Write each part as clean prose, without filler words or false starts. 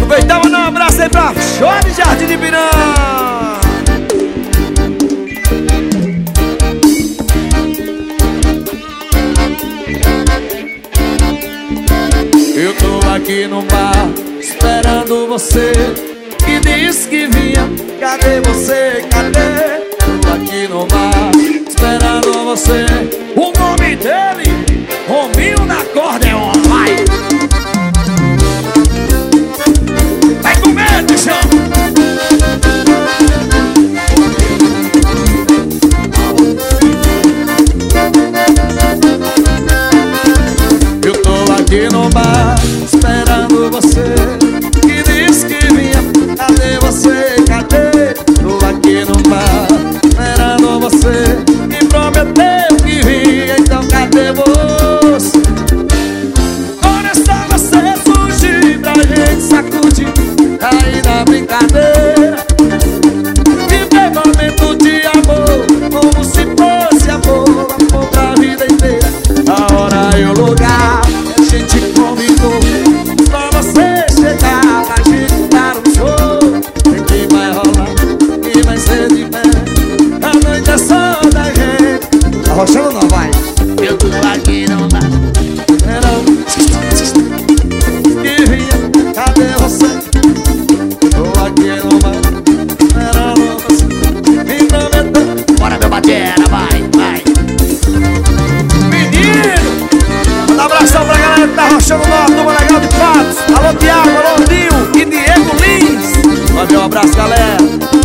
Aproveitar e mandar um abraço aí pra Chore Jardim de Pirã. Eu tô aqui no bar esperando você, que disse que vinha. Cadê você? Cadê? Tô aqui no bar esperando você. O nome dele, Rominho da Acordeon. Vai comer, bichão. Eu tô aqui no bar esperando você, que disse que vinha. Cadê você? Cadê? Tô aqui no bar esperando você, que prometeu que vinha. Então cadê você? Olha só você surgir pra gente sacudir aí na brincadeira. Viver momento de amor como se fosse amor, amor pra vida inteira. A hora e o lugar a gente combinou, só você chegar pra gente dar um show. E que vai rolar, que vai ser diferente. A noite é só da gente. Tá rochando ou não, vai? Eu tô aqui no bar esperando que vinha. Cadê você? Tô aqui no bar esperando você, me prometeu. Bora meu batera, vai, vai. Menino, manda um abração pra galera que tá rochando na turma legal de Patos. Alô Tiago, alô Nil e Diego Lins. Manda um abraço, galera.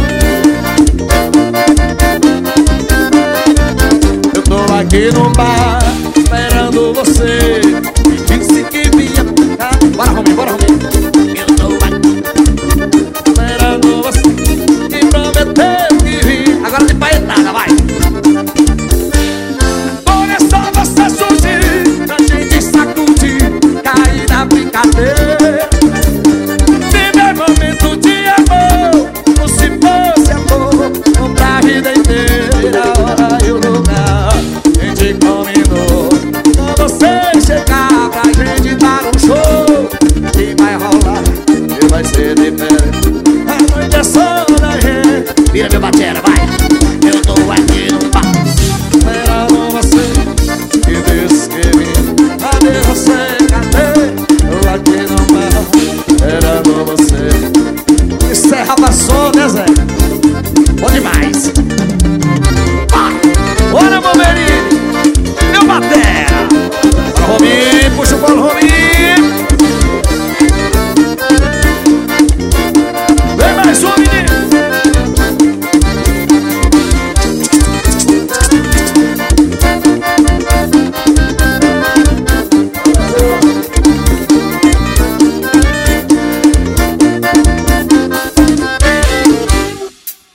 Eu tô aqui no bar esperando você, que disse que vinha. Bora, Rominho, bora, Rominho. Eu tô aqui esperando você, que prometeu que vinha. Agora de paetada, vai. Olha só você surgir pra gente sacudir, cair na brincadeira.